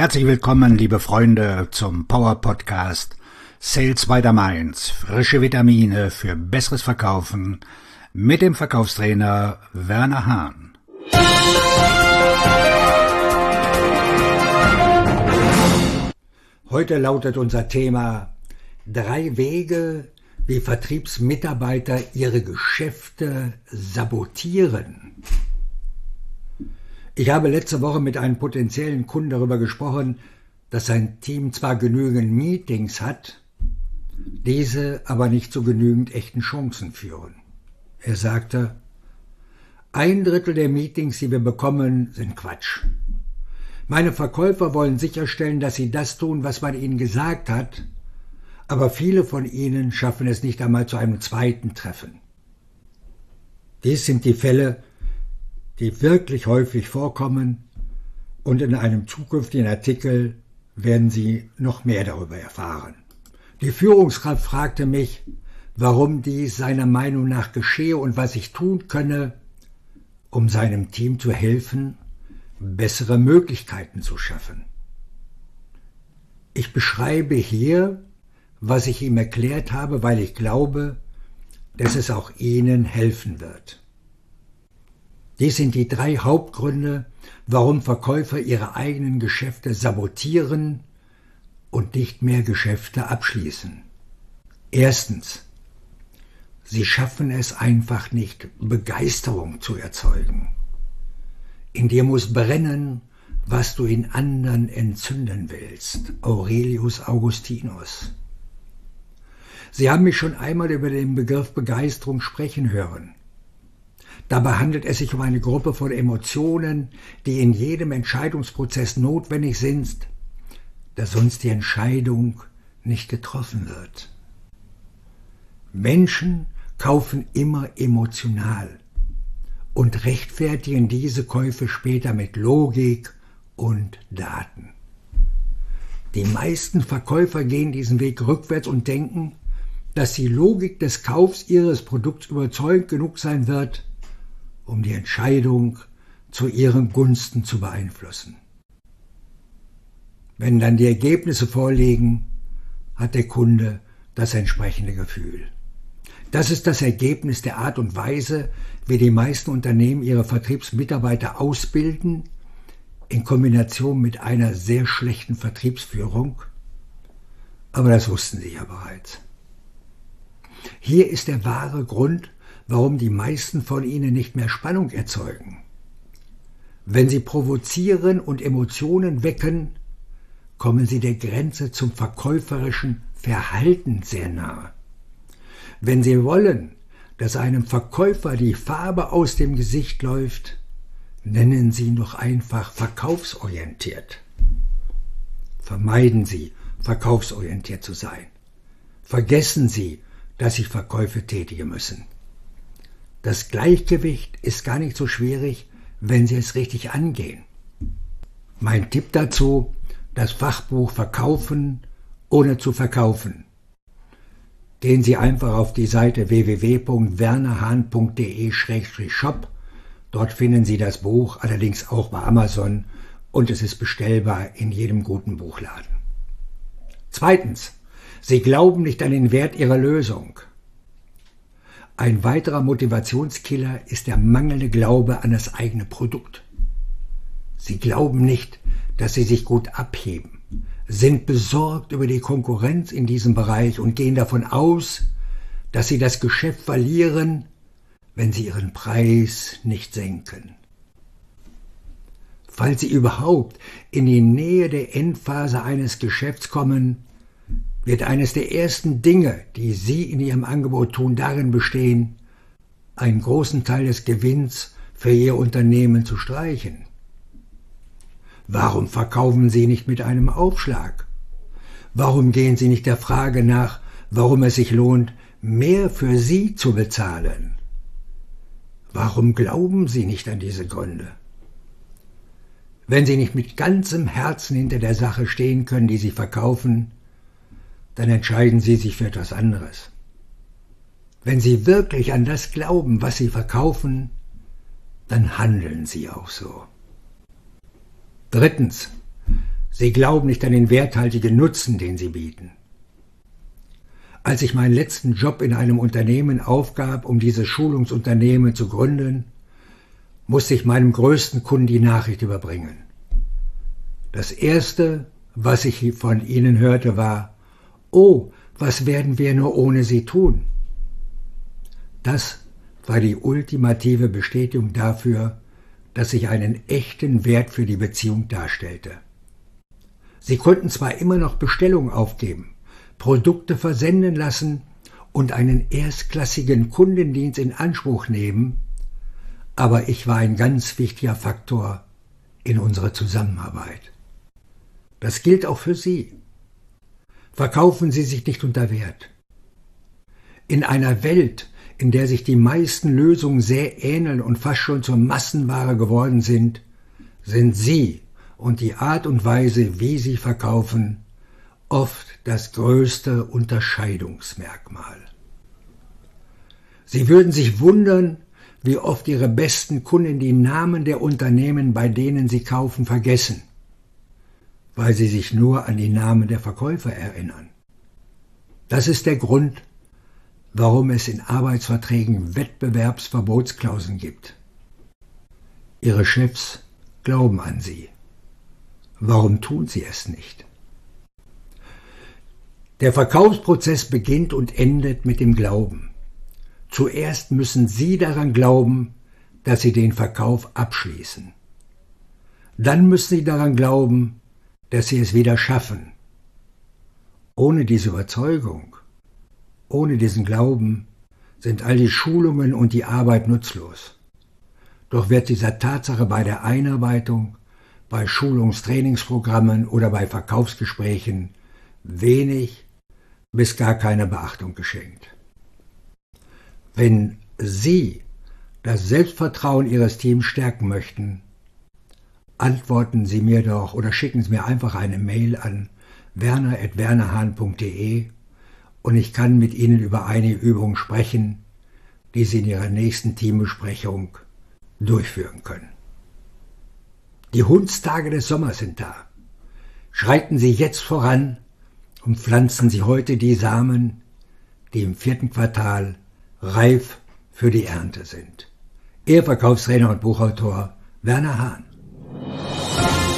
Herzlich willkommen, liebe Freunde, zum Power Podcast Sales by the Mainz. Frische Vitamine für besseres Verkaufen mit dem Verkaufstrainer Werner Hahn. Heute lautet unser Thema 3 Wege, wie Vertriebsmitarbeiter ihre Geschäfte sabotieren. Ich habe letzte Woche mit einem potenziellen Kunden darüber gesprochen, dass sein Team zwar genügend Meetings hat, diese aber nicht zu genügend echten Chancen führen. Er sagte, 1/3 der Meetings, die wir bekommen, sind Quatsch. Meine Verkäufer wollen sicherstellen, dass sie das tun, was man ihnen gesagt hat, aber viele von ihnen schaffen es nicht einmal zu einem zweiten Treffen. Dies sind die Fälle, die wirklich häufig vorkommen, und in einem zukünftigen Artikel werden Sie noch mehr darüber erfahren. Die Führungskraft fragte mich, warum dies seiner Meinung nach geschehe und was ich tun könne, um seinem Team zu helfen, bessere Möglichkeiten zu schaffen. Ich beschreibe hier, was ich ihm erklärt habe, weil ich glaube, dass es auch Ihnen helfen wird. Dies sind die 3 Hauptgründe, warum Verkäufer ihre eigenen Geschäfte sabotieren und nicht mehr Geschäfte abschließen. Erstens, sie schaffen es einfach nicht, Begeisterung zu erzeugen. In dir muss brennen, was du in anderen entzünden willst. Aurelius Augustinus. Sie haben mich schon einmal über den Begriff Begeisterung sprechen hören. Dabei handelt es sich um eine Gruppe von Emotionen, die in jedem Entscheidungsprozess notwendig sind, da sonst die Entscheidung nicht getroffen wird. Menschen kaufen immer emotional und rechtfertigen diese Käufe später mit Logik und Daten. Die meisten Verkäufer gehen diesen Weg rückwärts und denken, dass die Logik des Kaufs ihres Produkts überzeugend genug sein wird, um die Entscheidung zu ihren Gunsten zu beeinflussen. Wenn dann die Ergebnisse vorliegen, hat der Kunde das entsprechende Gefühl. Das ist das Ergebnis der Art und Weise, wie die meisten Unternehmen ihre Vertriebsmitarbeiter ausbilden, in Kombination mit einer sehr schlechten Vertriebsführung. Aber das wussten Sie ja bereits. Hier ist der wahre Grund, warum die meisten von ihnen nicht mehr Spannung erzeugen. Wenn sie provozieren und Emotionen wecken, kommen sie der Grenze zum verkäuferischen Verhalten sehr nahe. Wenn sie wollen, dass einem Verkäufer die Farbe aus dem Gesicht läuft, nennen Sie ihn doch einfach verkaufsorientiert. Vermeiden Sie, verkaufsorientiert zu sein. Vergessen Sie, dass Sie Verkäufe tätigen müssen. Das Gleichgewicht ist gar nicht so schwierig, wenn Sie es richtig angehen. Mein Tipp dazu, das Fachbuch Verkaufen ohne zu verkaufen. Gehen Sie einfach auf die Seite www.wernerhahn.de/shop. Dort finden Sie das Buch, allerdings auch bei Amazon, und es ist bestellbar in jedem guten Buchladen. Zweitens, Sie glauben nicht an den Wert Ihrer Lösung. Ein weiterer Motivationskiller ist der mangelnde Glaube an das eigene Produkt. Sie glauben nicht, dass Sie sich gut abheben, sind besorgt über die Konkurrenz in diesem Bereich und gehen davon aus, dass Sie das Geschäft verlieren, wenn Sie Ihren Preis nicht senken. Falls Sie überhaupt in die Nähe der Endphase eines Geschäfts kommen, wird eines der ersten Dinge, die Sie in Ihrem Angebot tun, darin bestehen, einen großen Teil des Gewinns für Ihr Unternehmen zu streichen. Warum verkaufen Sie nicht mit einem Aufschlag? Warum gehen Sie nicht der Frage nach, warum es sich lohnt, mehr für Sie zu bezahlen? Warum glauben Sie nicht an diese Gründe? Wenn Sie nicht mit ganzem Herzen hinter der Sache stehen können, die Sie verkaufen, dann entscheiden Sie sich für etwas anderes. Wenn Sie wirklich an das glauben, was Sie verkaufen, dann handeln Sie auch so. Drittens, Sie glauben nicht an den werthaltigen Nutzen, den sie bieten. Als ich meinen letzten Job in einem Unternehmen aufgab, um dieses Schulungsunternehmen zu gründen, musste ich meinem größten Kunden die Nachricht überbringen. Das Erste, was ich von ihnen hörte, war: »Oh, was werden wir nur ohne Sie tun?« Das war die ultimative Bestätigung dafür, dass ich einen echten Wert für die Beziehung darstellte. Sie konnten zwar immer noch Bestellungen aufgeben, Produkte versenden lassen und einen erstklassigen Kundendienst in Anspruch nehmen, aber ich war ein ganz wichtiger Faktor in unserer Zusammenarbeit. Das gilt auch für Sie. Verkaufen Sie sich nicht unter Wert. In einer Welt, in der sich die meisten Lösungen sehr ähneln und fast schon zur Massenware geworden sind Sie und die Art und Weise, wie Sie verkaufen, oft das größte Unterscheidungsmerkmal. Sie würden sich wundern, wie oft Ihre besten Kunden die Namen der Unternehmen, bei denen sie kaufen, vergessen, weil sie sich nur an die Namen der Verkäufer erinnern. Das ist der Grund, warum es in Arbeitsverträgen Wettbewerbsverbotsklauseln gibt. Ihre Chefs glauben an Sie. Warum tun Sie es nicht? Der Verkaufsprozess beginnt und endet mit dem Glauben. Zuerst müssen Sie daran glauben, dass Sie den Verkauf abschließen. Dann müssen Sie daran glauben, dass Sie es wieder schaffen. Ohne diese Überzeugung, ohne diesen Glauben sind all die Schulungen und die Arbeit nutzlos. Doch wird dieser Tatsache bei der Einarbeitung, bei Schulungstrainingsprogrammen oder bei Verkaufsgesprächen wenig bis gar keine Beachtung geschenkt. Wenn Sie das Selbstvertrauen Ihres Teams stärken möchten, antworten Sie mir doch oder schicken Sie mir einfach eine Mail an werner@wernerhahn.de und ich kann mit Ihnen über eine Übung sprechen, die Sie in Ihrer nächsten Teambesprechung durchführen können. Die Hundstage des Sommers sind da. Schreiten Sie jetzt voran und pflanzen Sie heute die Samen, die im 4. Quartal reif für die Ernte sind. Ihr Verkaufstrainer und Buchautor Werner Hahn.